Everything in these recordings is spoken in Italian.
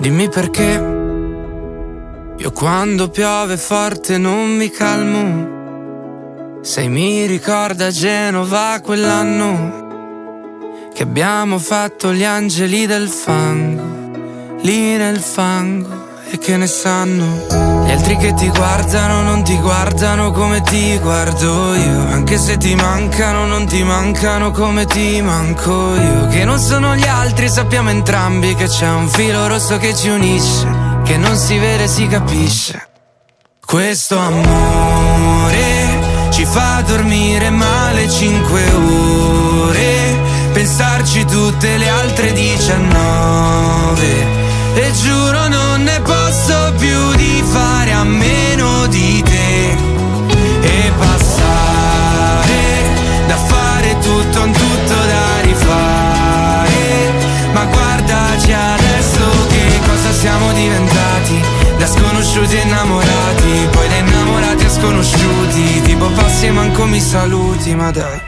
Dimmi perché io quando piove forte non mi calmo. Sai, mi ricorda Genova quell'anno che abbiamo fatto gli angeli del fango, lì nel fango, e che ne sanno gli altri che ti guardano, non ti guardano come ti guardo io. Anche se ti mancano, non ti mancano come ti manco io. Che non sono gli altri, sappiamo entrambi che c'è un filo rosso che ci unisce, che non si vede, si capisce. Questo amore ci fa dormire male 5 ore, pensarci tutte le altre 19. E giuro non ne posso più di fare a meno di te. E passare da fare tutto a un tutto da rifare. Ma guardaci adesso che cosa siamo diventati, da sconosciuti innamorati, poi da innamorati a sconosciuti. Tipo passi e manco mi saluti, ma dai.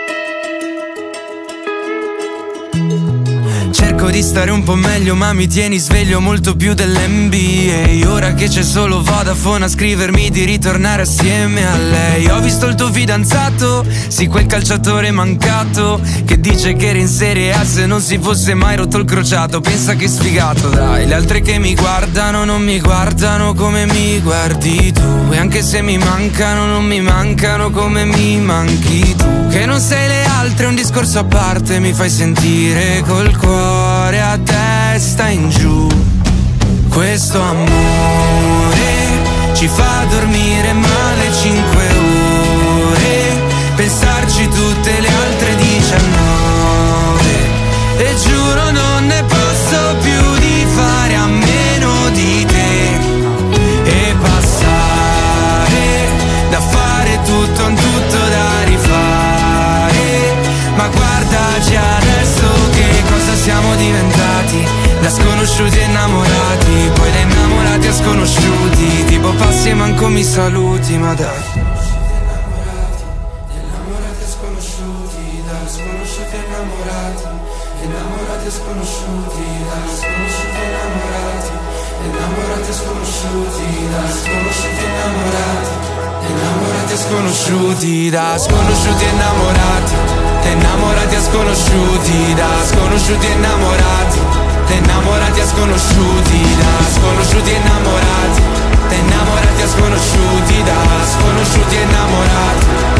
Cerco di stare un po' meglio ma mi tieni sveglio molto più dell'NBA. Ora che c'è solo Vodafone a scrivermi di ritornare assieme a lei. Ho visto il tuo fidanzato, sì, quel calciatore mancato che dice che era in Serie A se non si fosse mai rotto il crociato. Pensa che sfigato, dai. Le altre che mi guardano non mi guardano come mi guardi tu. E anche se mi mancano non mi mancano come mi manchi tu. Che non sei le altre, è un discorso a parte, mi fai sentire col cuore a testa in giù. Questo amore ci fa dormire male 5 ore, pensarci tutte le altre 19. E giuro non ne posso più di fare a meno di te. E passare da fare tutto a un tutto da rifare. Ma guardaci adesso che cosa siamo diventati, da sconosciuti innamorati, poi da innamorati a sconosciuti. Tipo passi e manco mi saluti, ma dai. Innamorati a sconosciuti, da sconosciuti innamorati. Innamorati a sconosciuti, da sconosciuti innamorati. Innamorati a sconosciuti, da sconosciuti innamorati. Innamorati a sconosciuti, da sconosciuti innamorati. Innamorati a sconosciuti, da sconosciuti innamorati. Innamorati a sconosciuti, da sconosciuti innamorati. Innamorati a sconosciuti, da sconosciuti innamorati.